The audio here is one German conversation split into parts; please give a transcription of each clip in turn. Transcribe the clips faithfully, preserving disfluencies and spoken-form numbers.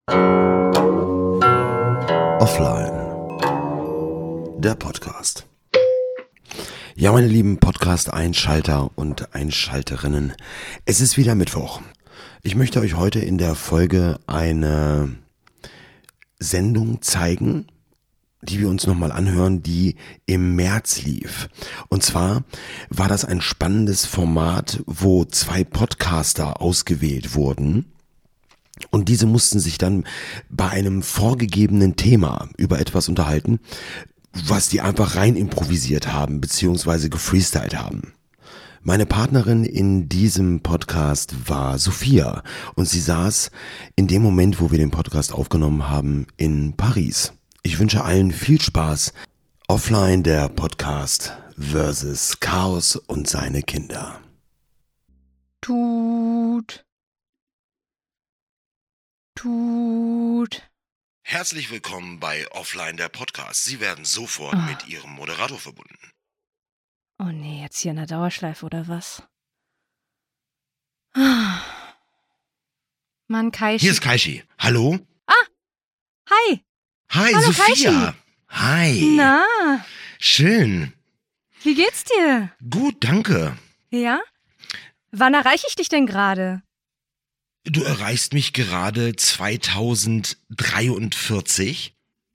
Offline, der Podcast. Ja, meine lieben Podcast-Einschalter und Einschalterinnen, es ist wieder Mittwoch. Ich möchte euch heute in der Folge eine Sendung zeigen, die wir uns nochmal anhören, die im März lief. Und zwar war das ein spannendes Format, wo zwei Podcaster ausgewählt wurden. Und diese mussten sich dann bei einem vorgegebenen Thema über etwas unterhalten, was die einfach rein improvisiert haben, beziehungsweise gefreestylt haben. Meine Partnerin in diesem Podcast war Sophia und sie saß in dem Moment, wo wir den Podcast aufgenommen haben, in Paris. Ich wünsche allen viel Spaß. Offline, der Podcast versus Chaos und seine Kinder. Tut. Tut. Herzlich willkommen bei Offline, der Podcast. Sie werden sofort Oh. mit Ihrem Moderator verbunden. Oh nee, jetzt hier in der Dauerschleife oder was? Ah. Mann, Kaishi. Hier ist Kaishi. Hallo? Hi. Hi, Hallo, Sophia. Hi. Na, Schön. wie geht's dir? Gut, danke. Ja? Wann erreiche ich dich denn gerade? Du erreichst mich gerade zweitausenddreiundvierzig.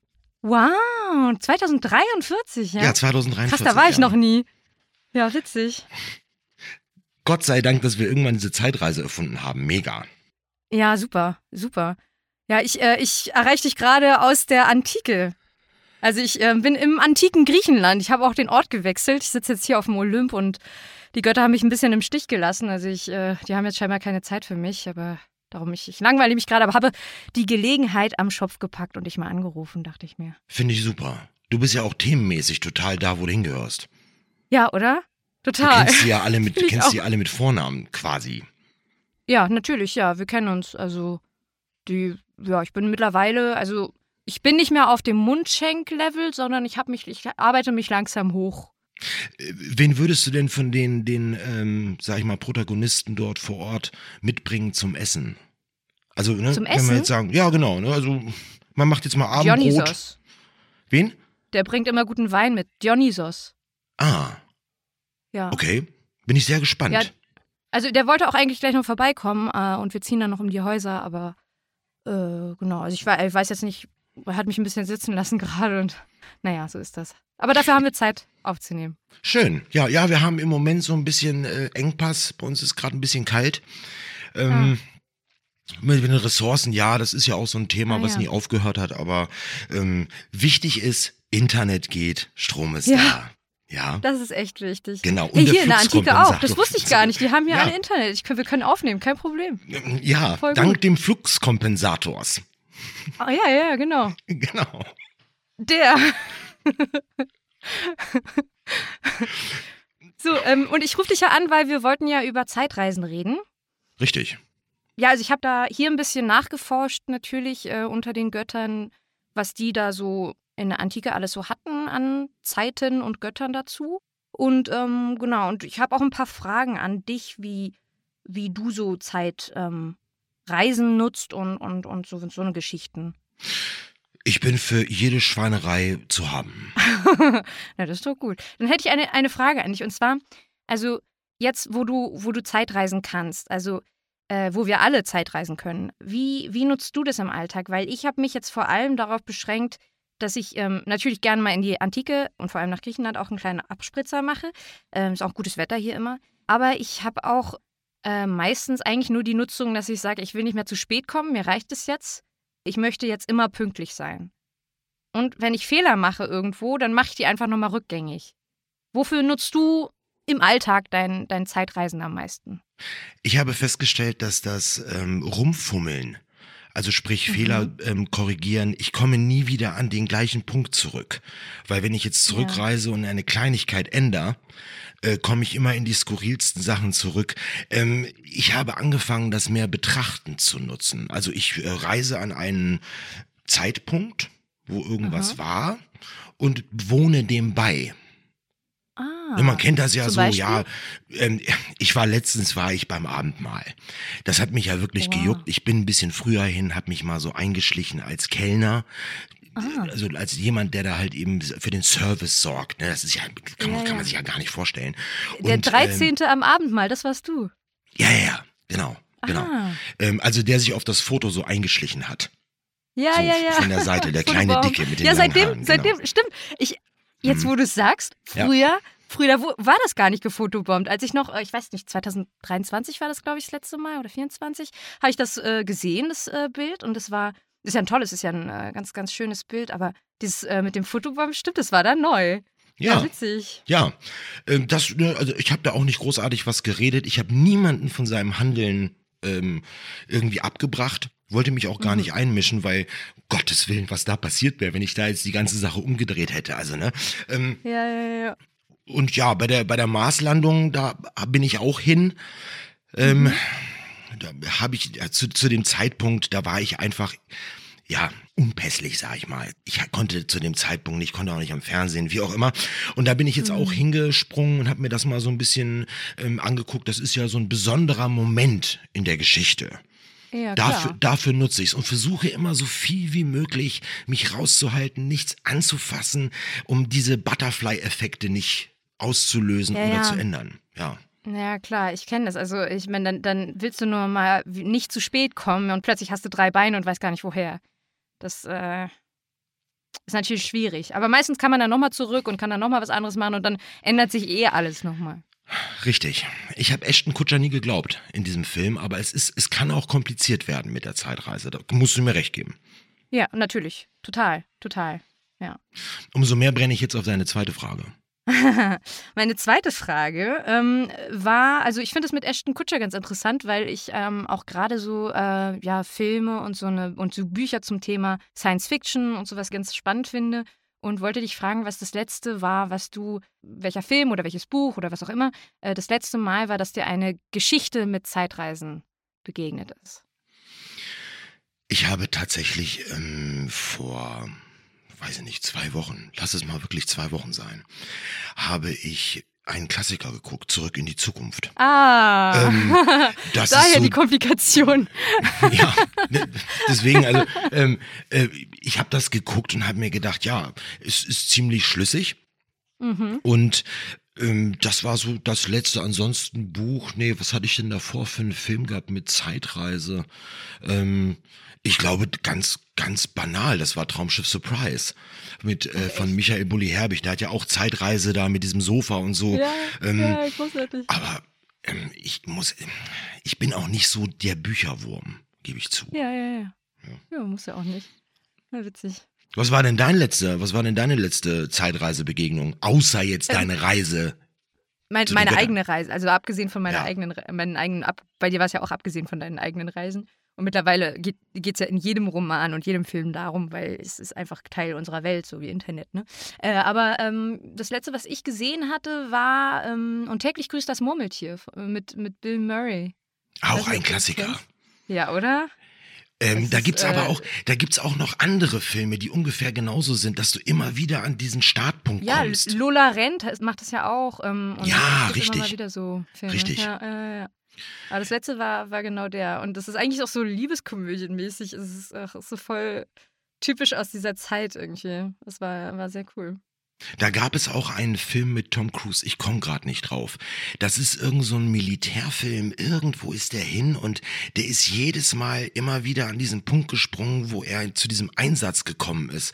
Wow, zweitausenddreiundvierzig, ja? Ja, zweitausenddreiundvierzig. Krass, da war ich ja. noch nie. Ja, witzig. Gott sei Dank, dass wir irgendwann diese Zeitreise erfunden haben. Mega. Ja, super, super. Ja, ich, äh, ich erreiche dich gerade aus der Antike. Also ich äh, bin im antiken Griechenland. Ich habe auch den Ort gewechselt. Ich sitze jetzt hier auf dem Olymp und die Götter haben mich ein bisschen im Stich gelassen. Also ich, äh, die haben jetzt scheinbar keine Zeit für mich, aber darum, ich, ich langweile mich gerade, aber habe die Gelegenheit am Schopf gepackt und dich mal angerufen, dachte ich mir. Finde ich super. Du bist ja auch themenmäßig total da, wo du hingehörst. Ja, oder? Du Total. kennst sie ja alle mit, Finde ich kennst auch. sie alle mit Vornamen quasi. Ja, natürlich, ja, wir kennen uns. Also die, ja, ich bin mittlerweile, also ich bin nicht mehr auf dem Mundschenk-Level, sondern ich habe mich, ich arbeite mich langsam hoch. Äh, Wen würdest du denn von den, den ähm, sag ich mal, Protagonisten dort vor Ort mitbringen zum Essen? Also, ne, Zum wenn Essen? wir jetzt sagen, ja genau, ne, also man macht jetzt mal Abendbrot. Dionysos. Wen? Der bringt immer guten Wein mit. Dionysos. Ah, Ja. okay. Bin ich sehr gespannt. Ja, also der wollte auch eigentlich gleich noch vorbeikommen äh, und wir ziehen dann noch um die Häuser, aber äh, genau, also ich, wei- ich weiß jetzt nicht, er hat mich ein bisschen sitzen lassen gerade und naja, so ist das. Aber dafür haben wir Zeit aufzunehmen. Schön. Ja, ja, wir haben im Moment so ein bisschen äh, Engpass. Bei uns ist gerade ein bisschen kalt. Ähm, Mit den Ressourcen, ja, das ist ja auch so ein Thema, Ah, was ja. nie aufgehört hat. Aber ähm, wichtig ist, Internet geht, Strom ist Ja. da. Ja, Das ist echt wichtig. genau. Ja, der hier in der Antike auch. Fluxkompensator. Das wusste ich gar nicht. Die haben hier Ja. alle Internet. Ich, wir können aufnehmen, kein Problem. Ja, Voll dank gut. dem Fluxkompensators. Ah, ja, ja, genau. Genau. Der. So, ähm, und ich rufe dich ja an, weil wir wollten ja über Zeitreisen reden. Richtig. Ja, also ich habe da hier ein bisschen nachgeforscht, natürlich äh, unter den Göttern, was die da so in der Antike alles so hatten an Zeiten und Göttern dazu. Und ähm, genau, und ich habe auch ein paar Fragen an dich, wie, wie du so Zeitreisen ähm, Reisen nutzt und, und, und so, so eine Geschichten. Ich bin für jede Schweinerei zu haben. Na, das ist doch gut. Dann hätte ich eine, eine Frage an dich. Und zwar, also jetzt, wo du, wo du Zeitreisen kannst, also äh, wo wir alle Zeitreisen können, wie, wie nutzt du das im Alltag? Weil ich habe mich jetzt vor allem darauf beschränkt, dass ich ähm, natürlich gerne mal in die Antike und vor allem nach Griechenland auch einen kleinen Abspritzer mache. Ähm, ist auch gutes Wetter hier immer. Aber ich habe auch äh, meistens eigentlich nur die Nutzung, dass ich sage, ich will nicht mehr zu spät kommen, mir reicht es jetzt. Ich möchte jetzt immer pünktlich sein. Und wenn ich Fehler mache irgendwo, dann mache ich die einfach nochmal rückgängig. Wofür nutzt du im Alltag dein, dein Zeitreisen am meisten? Ich habe festgestellt, dass das ähm, Rumfummeln, also sprich Mhm. Fehler ähm, korrigieren, ich komme nie wieder an den gleichen Punkt zurück. Weil wenn ich jetzt zurückreise und eine Kleinigkeit ändere, äh, komme ich immer in die skurrilsten Sachen zurück. Ähm, ich habe angefangen, das mehr betrachtend zu nutzen. Also ich äh, reise an einen Zeitpunkt, wo irgendwas Aha. war und wohne dem bei. Ah, Ja, man kennt das ja zum so, Beispiel? ja, ähm, ich war letztens, war ich beim Abendmahl. Das hat mich ja wirklich Wow. gejuckt. Ich bin ein bisschen früher hin, habe mich mal so eingeschlichen als Kellner. Ah. Also als jemand, der da halt eben für den Service sorgt. Ne? Das ist ja, kann, man, Ja, kann man ja. sich ja gar nicht vorstellen. Der Und, ähm, dreizehnte am Abendmahl, das warst du. ja, ja, ja, genau, genau. Ah. Ähm, also der sich auf das Foto so eingeschlichen hat. Ja, So ja, ja. von der Seite, der kleine Fotobaum. Dicke mit den Ja, langen seitdem, Haaren. seitdem, Genau. stimmt. Ich, jetzt, Mhm. wo du es sagst, Ja. früher, früher da wo- war das gar nicht gefotobombt. Als ich noch, äh, ich weiß nicht, zwanzig dreiundzwanzig war das, glaube ich, das letzte Mal oder vierundzwanzig, habe ich das äh, gesehen, das äh, Bild. Und es war, ist ja ein tolles, ist ja ein äh, ganz, ganz schönes Bild. Aber dieses äh, mit dem Fotobomb, stimmt, das war dann neu. Ja. Witzig. Ja, ähm, das, ne, also ich habe da auch nicht großartig was geredet. Ich habe niemanden von seinem Handeln ähm, irgendwie abgebracht. Wollte mich auch gar Mhm. nicht einmischen, weil, Gottes Willen, was da passiert wäre, wenn ich da jetzt die ganze Sache umgedreht hätte. Also, ne? Ähm, Ja, ja, ja. und ja, bei der, bei der Marslandung, da bin ich auch hin. Ähm, Mhm. Da habe ich, ja, zu, zu dem Zeitpunkt, da war ich einfach, ja, unpässlich, sag ich mal. Ich konnte zu dem Zeitpunkt nicht, konnte auch nicht am Fernsehen, wie auch immer. Und da bin ich jetzt Mhm. auch hingesprungen und habe mir das mal so ein bisschen ähm, angeguckt. Das ist ja so ein besonderer Moment in der Geschichte. Ja, Dafür, klar. dafür nutze ich es und versuche immer so viel wie möglich, mich rauszuhalten, nichts anzufassen, um diese Butterfly-Effekte nicht auszulösen Ja, oder ja. zu ändern. Ja. Ja, klar, ich kenne das. Also, ich meine, dann, dann willst du nur mal wie- nicht zu spät kommen und plötzlich hast du drei Beine und weißt gar nicht woher. Das äh, ist natürlich schwierig. Aber meistens kann man dann nochmal zurück und kann dann nochmal was anderes machen und dann ändert sich eh alles nochmal. Richtig. Ich habe Ashton Kutcher nie geglaubt in diesem Film, aber es ist, es kann auch kompliziert werden mit der Zeitreise. Da musst du mir recht geben. Ja, natürlich. Total, total. Ja. Umso mehr brenne ich jetzt auf deine zweite Frage. Meine zweite Frage ähm, war, also ich finde es mit Ashton Kutcher ganz interessant, weil ich ähm, auch gerade so äh, ja, Filme und so eine und so Bücher zum Thema Science Fiction und sowas ganz spannend finde und wollte dich fragen, was das letzte war, was du, welcher Film oder welches Buch oder was auch immer, äh, das letzte Mal war, dass dir eine Geschichte mit Zeitreisen begegnet ist. Ich habe tatsächlich ähm, vor, weiß ich nicht, zwei Wochen, lass es mal wirklich zwei Wochen sein, habe ich einen Klassiker geguckt, Zurück in die Zukunft. Ah, Ähm, das daher ist so, die Komplikation. ja, ne, deswegen, also ähm, äh, ich habe das geguckt und habe mir gedacht, ja, es ist ziemlich schlüssig Mhm. und ähm, das war so das letzte. Ansonsten Buch, nee, was hatte ich denn davor für einen Film gehabt mit Zeitreise? Ähm, ich glaube, ganz, ganz banal, das war Traumschiff Surprise mit äh, von Michael Bulli-Herbig. Der hat ja auch Zeitreise da mit diesem Sofa und so. Ja, ähm, ja, großartig. Aber ähm, ich muss, ich bin auch nicht so der Bücherwurm, gebe ich zu. Ja, ja, ja. Ja, muss ja auch nicht. Ja, witzig. Was war denn dein letzter, was war denn deine letzte Zeitreisebegegnung? Außer jetzt Ähm, deine Reise. Mein, Zu den meine Göttern. eigene Reise, also abgesehen von meiner Ja. eigenen, Re- meinen eigenen, ab, bei dir war es ja auch abgesehen von deinen eigenen Reisen. Und mittlerweile geht es ja in jedem Roman und jedem Film darum, weil es ist einfach Teil unserer Welt, so wie Internet, ne? Äh, aber ähm, das letzte, was ich gesehen hatte, war ähm, Und täglich grüßt das Murmeltier f- mit, mit Bill Murray. Auch Weiß nicht, ein ob du das Klassiker. kennst. Ja, oder? Ähm, Das da ist, gibt's äh, aber auch, da gibt's auch noch andere Filme, die ungefähr genauso sind, dass du immer wieder an diesen Startpunkt Ja, kommst. Lola Rent macht das ja auch. Ähm, und Ja, es gibt immer mal richtig. wieder so Filme. Richtig. Ja, ja, ja. Aber das letzte war, war genau der. Und das ist eigentlich auch so liebeskomödienmäßig. Es ist, ach, ist so voll typisch aus dieser Zeit irgendwie. Das war, war sehr cool. Da gab es auch einen Film mit Tom Cruise, ich komme gerade nicht drauf. Das ist irgend so ein Militärfilm, irgendwo ist der hin und der ist jedes Mal immer wieder an diesen Punkt gesprungen, wo er zu diesem Einsatz gekommen ist.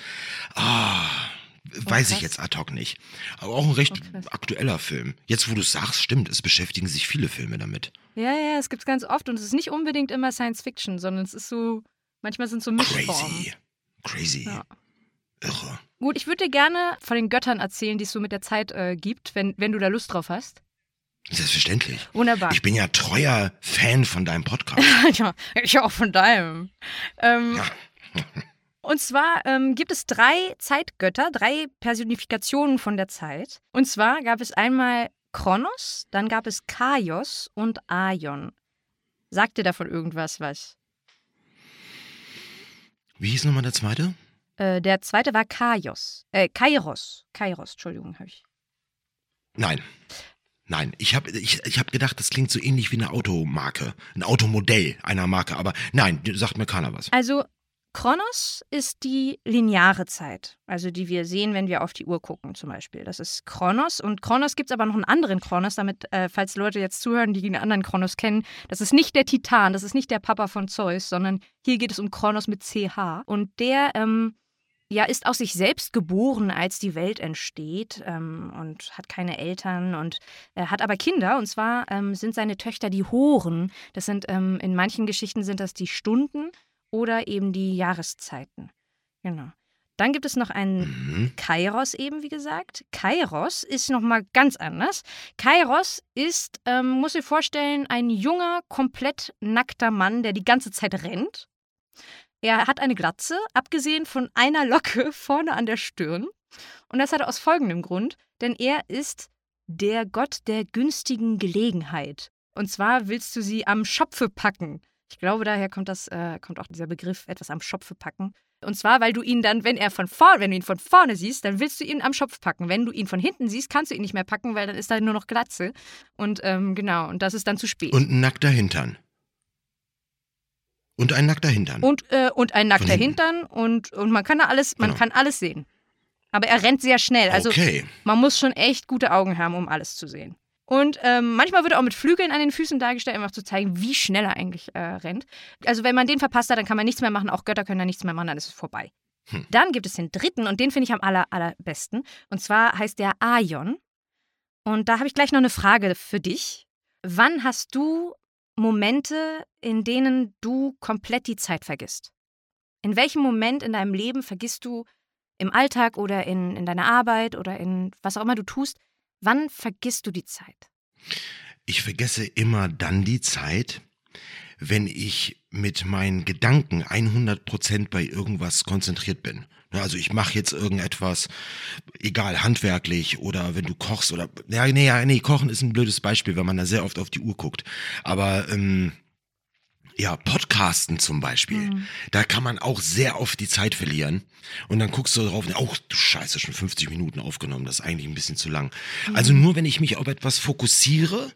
Ah, weiß ich krass. jetzt ad hoc nicht. Aber auch ein recht Oh, krass. aktueller Film. Jetzt, wo du es sagst, stimmt, es beschäftigen sich viele Filme damit. Ja, ja, es gibt es ganz oft. Und es ist nicht unbedingt immer Science Fiction, sondern es ist so, manchmal sind so Mischformen. Crazy. Crazy. Ja. Irre. Gut, ich würde dir gerne von den Göttern erzählen, die es so mit der Zeit äh, gibt, wenn, wenn du da Lust drauf hast. Selbstverständlich. Wunderbar. Ich bin ja treuer Fan von deinem Podcast. ja, ich auch von deinem. Ähm, Ja. Und zwar ähm, gibt es drei Zeitgötter, drei Personifikationen von der Zeit. Und zwar gab es einmal Kronos, dann gab es Kaios und Aion. Sagt dir davon irgendwas was? Wie hieß nochmal der zweite? Äh, der zweite war Kaios. Äh, Kairos. Kairos, Entschuldigung, habe ich. Nein. Nein, ich habe ich, ich hab gedacht, das klingt so ähnlich wie eine Automarke, ein Automodell einer Marke, aber nein, sagt mir keiner was. Also Chronos ist die lineare Zeit, also die wir sehen, wenn wir auf die Uhr gucken zum Beispiel. Das ist Chronos und Chronos gibt es aber noch einen anderen Chronos, damit, äh, falls Leute jetzt zuhören, die einen anderen Chronos kennen, das ist nicht der Titan, das ist nicht der Papa von Zeus, sondern hier geht es um Chronos mit C H und der ähm, ja, ist aus sich selbst geboren, als die Welt entsteht ähm, und hat keine Eltern und äh, hat aber Kinder. Und zwar ähm, sind seine Töchter die Horen. Das sind ähm, in manchen Geschichten sind das die Stunden oder eben die Jahreszeiten. Genau. Dann gibt es noch einen Mhm. Kairos eben, wie gesagt. Kairos ist nochmal ganz anders. Kairos ist, ähm, muss dir vorstellen, ein junger, komplett nackter Mann, der die ganze Zeit rennt. Er hat eine Glatze, abgesehen von einer Locke vorne an der Stirn. Und das hat er aus folgendem Grund, denn er ist der Gott der günstigen Gelegenheit. Und zwar willst du sie am Schopfe packen. Ich glaube, daher kommt, das, äh, kommt auch dieser Begriff, etwas am Schopfe packen. Und zwar, weil du ihn dann, wenn er von vorne, wenn du ihn von vorne siehst, dann willst du ihn am Schopf packen. Wenn du ihn von hinten siehst, kannst du ihn nicht mehr packen, weil dann ist da nur noch Glatze. Und ähm, genau, und das ist dann zu spät. Und ein nackter Hintern. Und ein nackter Hintern. Und, äh, und ein nackter Von hinten. Hintern und, und man kann da alles, man Genau. kann alles sehen. Aber er rennt sehr schnell. Also Okay. man muss schon echt gute Augen haben, um alles zu sehen. Und ähm, manchmal wird er auch mit Flügeln an den Füßen dargestellt, einfach zu zeigen, wie schnell er eigentlich äh, rennt. Also wenn man den verpasst hat, dann kann man nichts mehr machen. Auch Götter können da nichts mehr machen, dann ist es vorbei. Hm. Dann gibt es den dritten und den finde ich am aller, allerbesten. Und zwar heißt der Aion. Und da habe ich gleich noch eine Frage für dich. Wann hast du Momente, in denen du komplett die Zeit vergisst? In welchem Moment in deinem Leben vergisst du im Alltag oder in, in deiner Arbeit oder in was auch immer du tust, wann vergisst du die Zeit? Ich vergesse immer dann die Zeit, wenn ich mit meinen Gedanken hundert Prozent bei irgendwas konzentriert bin. Also ich mache jetzt irgendetwas, egal, handwerklich oder wenn du kochst oder, ja, nee, ja, nee, Kochen ist ein blödes Beispiel, wenn man da sehr oft auf die Uhr guckt. Aber, ähm, ja, Podcasten zum Beispiel, Mhm. da kann man auch sehr oft die Zeit verlieren und dann guckst du drauf und, oh, du Scheiße, schon fünfzig Minuten aufgenommen, das ist eigentlich ein bisschen zu lang. Mhm. Also nur wenn ich mich auf etwas fokussiere,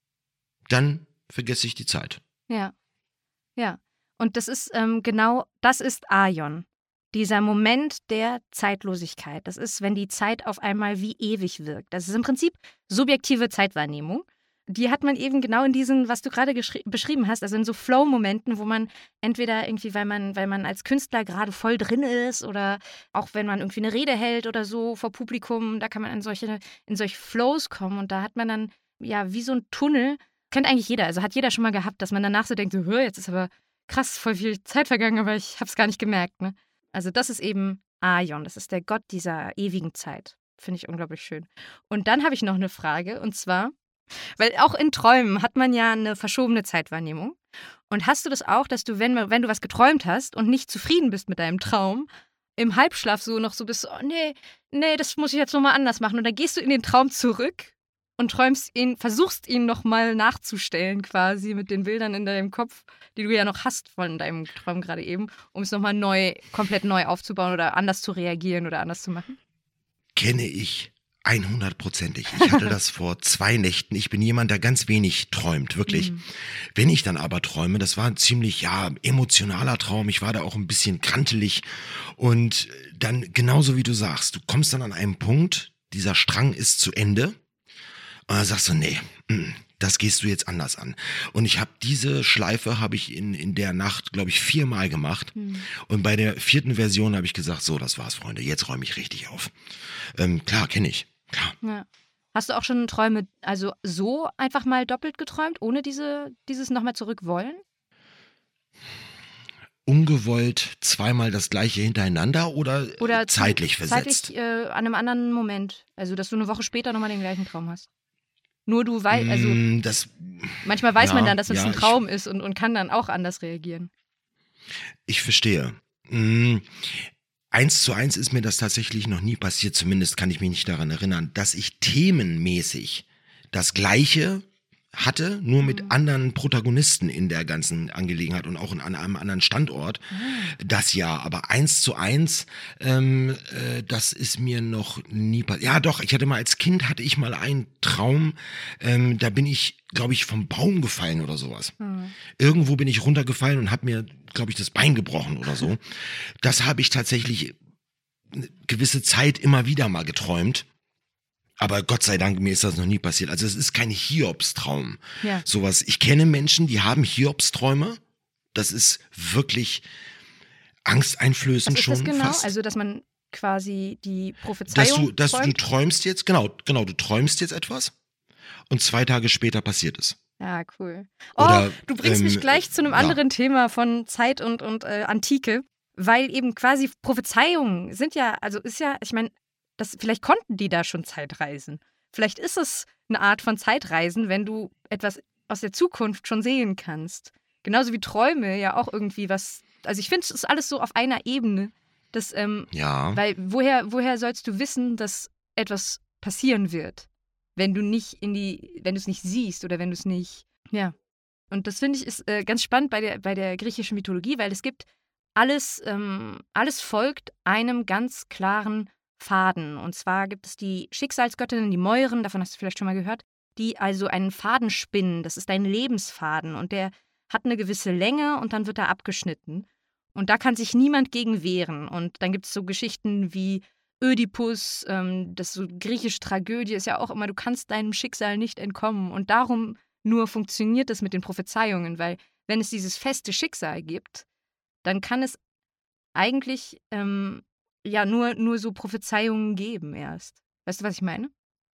dann vergesse ich die Zeit. Ja, ja. Und das ist ähm, genau, das ist Aion. Dieser Moment der Zeitlosigkeit. Das ist, wenn die Zeit auf einmal wie ewig wirkt. Das ist im Prinzip subjektive Zeitwahrnehmung. Die hat man eben genau in diesen, was du gerade geschri- beschrieben hast, also in so Flow-Momenten, wo man entweder irgendwie, weil man, weil man als Künstler gerade voll drin ist oder auch wenn man irgendwie eine Rede hält oder so vor Publikum, da kann man in solche, in solche Flows kommen und da hat man dann ja wie so ein Tunnel, kennt eigentlich jeder, also hat jeder schon mal gehabt, dass man danach so denkt, so, hör, jetzt ist aber krass voll viel Zeit vergangen, aber ich hab's gar nicht gemerkt, ne? Also das ist eben Aion, das ist der Gott dieser ewigen Zeit. Finde ich unglaublich schön. Und dann habe ich noch eine Frage und zwar, weil auch in Träumen hat man ja eine verschobene Zeitwahrnehmung. Und hast du das auch, dass du, wenn, wenn du was geträumt hast und nicht zufrieden bist mit deinem Traum, im Halbschlaf so noch so bist, oh nee, nee, das muss ich jetzt nochmal anders machen. Und dann gehst du in den Traum zurück und träumst ihn, versuchst ihn nochmal nachzustellen quasi mit den Bildern in deinem Kopf, die du ja noch hast von deinem Traum gerade eben, um es nochmal neu, komplett neu aufzubauen oder anders zu reagieren oder anders zu machen? Kenne ich hundertprozentig. Ich hatte das vor zwei Nächten. Ich bin jemand, der ganz wenig träumt, wirklich. Mhm. Wenn ich dann aber träume, das war ein ziemlich, ja, emotionaler Traum. Ich war da auch ein bisschen krantelig. Und dann, genauso wie du sagst, du kommst dann an einen Punkt, dieser Strang ist zu Ende. Und dann sagst du, nee, das gehst du jetzt anders an. Und ich habe diese Schleife, habe ich in, in der Nacht, glaube ich, viermal gemacht. Mhm. Und bei der vierten Version habe ich gesagt, so, das war's, Freunde, jetzt räume ich richtig auf. Ähm, klar, kenne ich. Klar. Ja. Hast du auch schon Träume, also so einfach mal doppelt geträumt, ohne diese, dieses nochmal zurück wollen? Ungewollt zweimal das gleiche hintereinander oder, Oder zeitlich versetzt? Zeitlich äh, an einem anderen Moment. Also, dass du eine Woche später nochmal den gleichen Traum hast. Nur du weißt, also Mm, das, manchmal weiß ja, man dann, dass es ja, ein ich- Traum ist und, und kann dann auch anders reagieren. ich verstehe. Mm, eins zu eins ist mir das tatsächlich noch nie passiert, zumindest kann ich mich nicht daran erinnern, dass ich themenmäßig das Gleiche hatte, nur mit Mhm. anderen Protagonisten in der ganzen Angelegenheit und auch in, an einem anderen Standort. Mhm. Das ja, aber eins zu eins, ähm, äh, das ist mir noch nie passiert. Ja doch, ich hatte mal als Kind, hatte ich mal einen Traum, ähm, da bin ich, glaube ich, vom Baum gefallen oder sowas. Mhm. Irgendwo bin ich runtergefallen und habe mir, glaube ich, das Bein gebrochen oder so. Das habe ich tatsächlich eine gewisse Zeit immer wieder mal geträumt. Aber Gott sei Dank, mir ist das noch nie passiert. Also es ist kein Hiobstraum. Ja. Sowas. Ich kenne Menschen, die haben Hiobsträume. Das ist wirklich angsteinflößend Was ist schon das genau? fast. Also, dass man quasi die dass Prophezeiung du, dass du träumt? träumst jetzt, genau, genau, du träumst jetzt etwas und zwei Tage später passiert es. Ja, cool. Oh, Oder, du bringst mich ähm, gleich zu einem ja. anderen Thema von Zeit und, und äh, Antike, weil eben quasi Prophezeiungen sind ja, also ist ja, ich meine, das, vielleicht konnten die da schon Zeitreisen. Vielleicht ist es eine Art von Zeitreisen, wenn du etwas aus der Zukunft schon sehen kannst. Genauso wie Träume ja auch irgendwie was, also ich finde, es ist alles so auf einer Ebene. Das, ähm, Ja. weil woher, woher sollst du wissen, dass etwas passieren wird, wenn du nicht in die, wenn du es nicht siehst oder wenn du es nicht, ja. Und das finde ich ist äh, ganz spannend bei der, bei der griechischen Mythologie, weil es gibt alles, ähm, alles folgt einem ganz klaren Faden. Und zwar gibt es die Schicksalsgöttinnen, die Moiren, davon hast du vielleicht schon mal gehört, die also einen Faden spinnen. Das ist ein Lebensfaden und der hat eine gewisse Länge und dann wird er abgeschnitten. Und da kann sich niemand gegen wehren. Und dann gibt es so Geschichten wie Ödipus, ähm, das so griechische Tragödie ist ja auch immer, du kannst deinem Schicksal nicht entkommen. Und darum nur funktioniert das mit den Prophezeiungen, weil wenn es dieses feste Schicksal gibt, dann kann es eigentlich ähm, ja nur, nur so Prophezeiungen geben erst. Weißt du, was ich meine?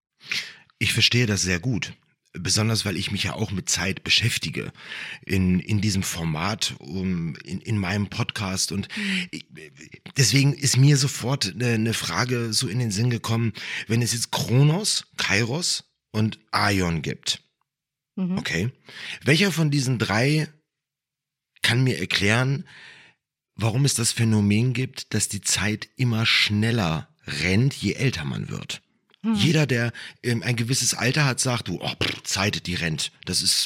Ich verstehe das sehr gut. Besonders, weil ich mich ja auch mit Zeit beschäftige in, in diesem Format, um, in, in meinem Podcast. Und ich, deswegen ist mir sofort eine, eine Frage so in den Sinn gekommen, wenn es jetzt Kronos, Kairos und Aion gibt. Mhm. Okay. Welcher von diesen drei kann mir erklären, warum es das Phänomen gibt, dass die Zeit immer schneller rennt, je älter man wird? Hm. Jeder, der ähm, ein gewisses Alter hat, sagt, du, oh, pff, Zeit, die rennt. Das ist,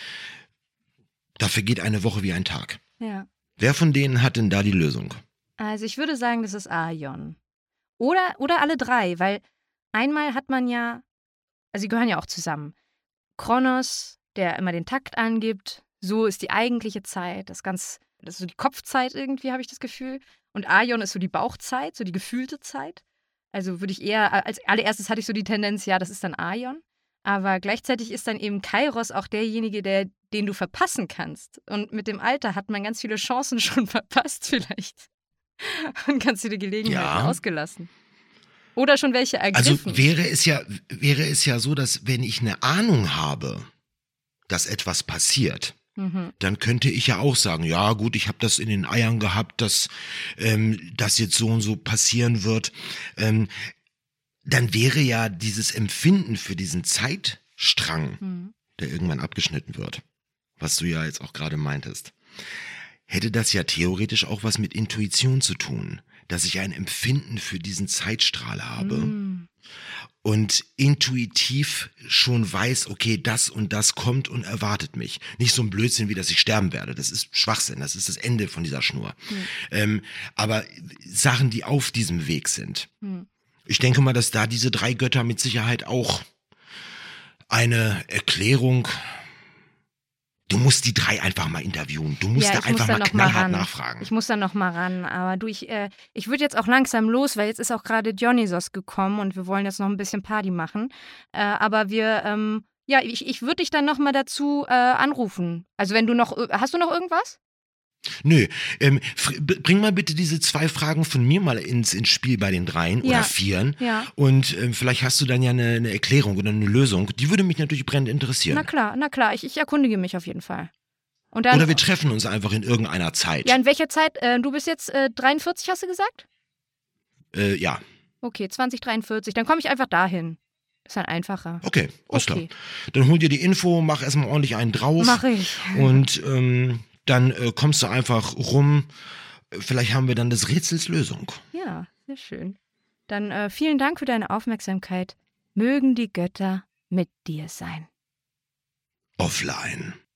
da vergeht eine Woche wie ein Tag. Ja. Wer von denen hat denn da die Lösung? Also ich würde sagen, das ist Aion. Oder, oder alle drei, weil einmal hat man ja, also sie gehören ja auch zusammen. Kronos, der immer den Takt angibt, so ist die eigentliche Zeit, das ganz, das ist so die Kopfzeit irgendwie, habe ich das Gefühl. Und Aion ist so die Bauchzeit, so die gefühlte Zeit. Also würde ich eher, als allererstes hatte ich so die Tendenz, ja, das ist dann Aion. Aber gleichzeitig ist dann eben Kairos auch derjenige, der, den du verpassen kannst. Und mit dem Alter hat man ganz viele Chancen schon verpasst vielleicht. Und ganz viele Gelegenheiten Ja. ausgelassen. Oder schon welche Also ergriffen. wäre es ja, wäre es ja so, dass wenn ich eine Ahnung habe, dass etwas passiert, Mhm. dann könnte ich ja auch sagen, ja gut, ich habe das in den Eiern gehabt, dass ähm, das jetzt so und so passieren wird. Ähm, dann wäre ja dieses Empfinden für diesen Zeitstrang, Mhm. der irgendwann abgeschnitten wird, was du ja jetzt auch gerade meintest, hätte das ja theoretisch auch was mit Intuition zu tun, dass ich ein Empfinden für diesen Zeitstrahl habe. Mhm. Und intuitiv schon weiß, okay, das und das kommt und erwartet mich. Nicht so ein Blödsinn, wie dass ich sterben werde. Das ist Schwachsinn, das ist das Ende von dieser Schnur. Mhm. Ähm, aber Sachen, die auf diesem Weg sind. Mhm. Ich denke mal, dass da diese drei Götter mit Sicherheit auch eine Erklärung. Du musst die drei einfach mal interviewen. Du musst Ja, da ich einfach muss da mal noch mal knallhart ran. nachfragen. Ich muss da noch mal ran. Aber du, ich, äh, ich würde jetzt auch langsam los, weil jetzt ist auch gerade Dionysos gekommen und wir wollen jetzt noch ein bisschen Party machen. Äh, aber wir, ähm, ja, ich, ich würde dich dann noch mal dazu äh, anrufen. Also wenn du noch, hast du noch irgendwas? Nö, ähm, fr- b- bring mal bitte diese zwei Fragen von mir mal ins, ins Spiel bei den dreien Ja. oder vieren. Ja. Und ähm, vielleicht hast du dann ja eine, eine Erklärung oder eine Lösung. Die würde mich natürlich brennend interessieren. Na klar, na klar. Ich, ich erkundige mich auf jeden Fall. Und dann, Oder wir treffen uns einfach in irgendeiner Zeit. ja, in welcher Zeit? Äh, du bist jetzt äh, dreiundvierzig, hast du gesagt? Äh, ja, Okay, zwanzig dreiundvierzig. Dann komme ich einfach dahin. Ist dann einfacher. okay, alles Okay. klar. Dann hol dir die Info, mach erstmal ordentlich einen drauf. Mach ich. Und ähm, dann äh, kommst du einfach rum. Vielleicht haben wir dann des Rätsels Lösung. Ja, sehr schön. Dann äh, vielen Dank für deine Aufmerksamkeit. Mögen die Götter mit dir sein. offline.